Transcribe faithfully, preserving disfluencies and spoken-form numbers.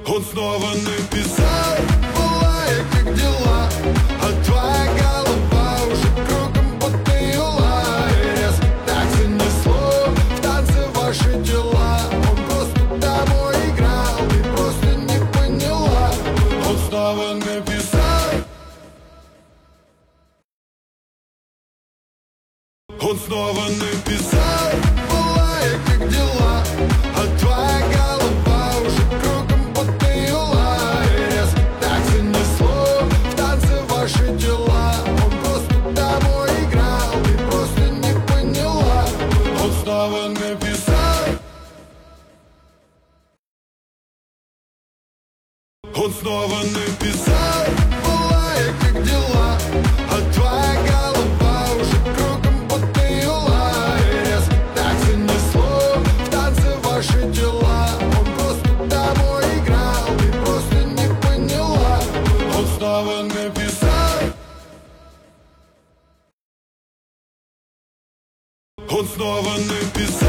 Он снова написал: бывает, как дела, а твоя голова уже кругом будто юла. И резко так занесло в танце ваши дела. Он просто домой играл, ты просто не поняла. Он снова написал. Он снова написал: бывает, как дела, а твоя голова уже кругом будто юла. И резко так занесло в танце ваши дела. Он просто домой играл, ты просто не поняла. Он снова написал. Он снова написал: бывает, как дела, а твоя голова уже кругом будто юла. И резко так занесло в танце ваши дела. Он просто домой играл, ты просто не поняла. Он снова написал. Он снова написал.